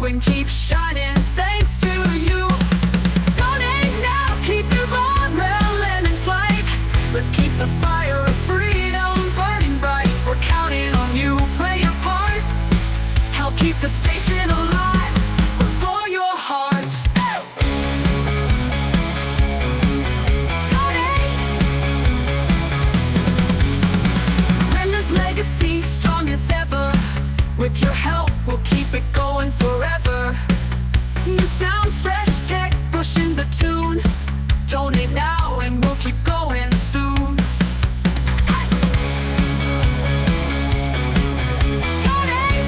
and keep shining thanks to you. Donate now, keep your violin in flight. Let's keep the fire of freedom burning bright. We're counting on you, play your part. Help keep the station alive for your heart. Donate. Brenda's legacy strong as ever. With your help, we'll keep it going forever. New sound, fresh tech, pushing the tune. Donate now and we'll keep going soon. Donate.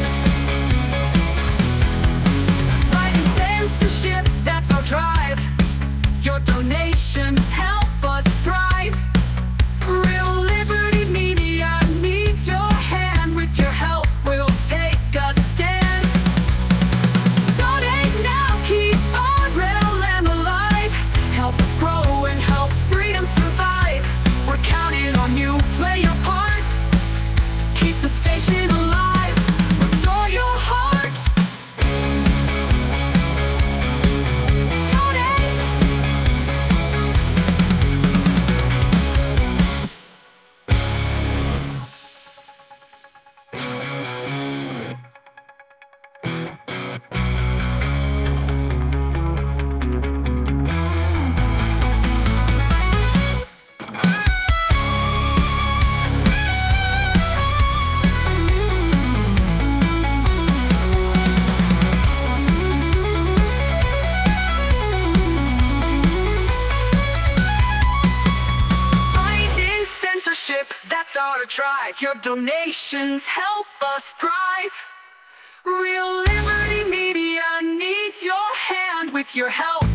Fighting censorship, that's our drive. Your donations help us thrive. Real Liberty Media needs your hand. With your help, we'll take a stand. Donate now, keep our realm alive. Help us grow and help freedom survive. We're counting on you, play your part. Keep the station alive with all your heart. Donate. Fighting censorship, that's our drive. Your donations help us thrive. Real Liberty Media needs your hand. With your help,